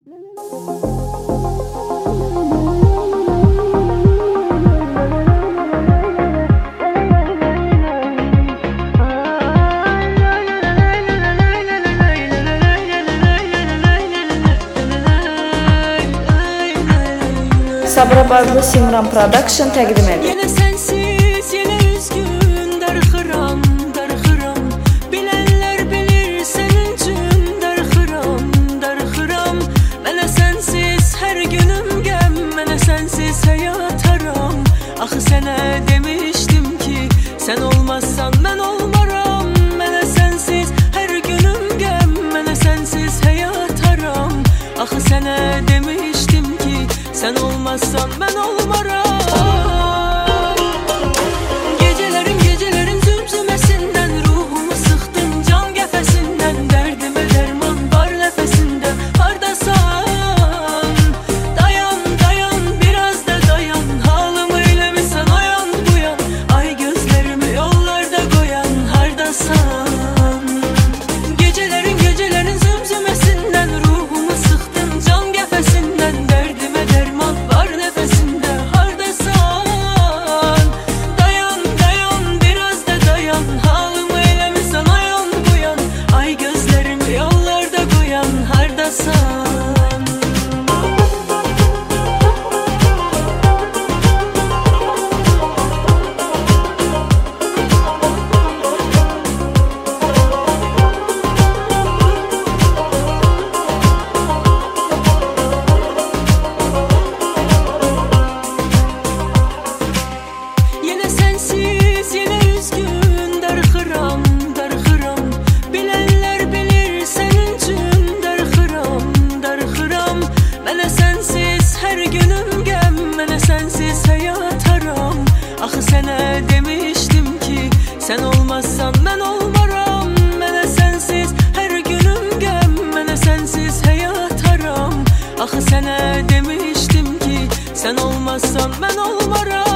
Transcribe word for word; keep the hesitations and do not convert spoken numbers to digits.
Sabra Barlı Simran Production təqdim edir. Yenə sənsiz, yenə üzgün, darıxıram, darıxıram. Bilənlər bilir sənin üçün, darıxıram, darıxıram. Mənə sənsiz hər günüm qəm, mənə sənsiz həyat haram. Axı sənə demişdim ki, sən olmazsan mən olmaram. Mənə sənsiz hər günüm qəm, mənə sənsiz həyat haram. Axı sənə demişdim ki, sen olmazsan ben olmaram. Gecelerim gecelerim zümzümesinden, ruhumu sıktın can qəfəsindən. Dərdimə dərman var nəfəsində, hardasan? Dayan dayan biraz da dayan, halımı eləmisən oyan buyan. Ay gözlərimi yollarda qoyan, hardasan? Gecelerin gecelerin zümzümesinden, ruhumu sıktın can qəfəsindən. Dərdimə dərman var nəfəsində, hardasan? Dayan dayan biraz da dayan, halımı eləmisən oyan buyan. Ay gözlərimi yollarda qoyan, hardasan? Yenə sənsiz, yenə üzgün, darıxıram, darıxıram. Bilənlər bilir sənin üçün, darıxıram, darıxıram. Mənə sənsiz hər günüm qəm, mənə sənsiz həyat haram. Axı sənə demişdim ki, sən olmazsan mən olmaram. Mənə sənsiz hər günüm qəm, mənə sənsiz həyat haram. Axı sənə demişdim ki, sən olmazsan mən olmaram.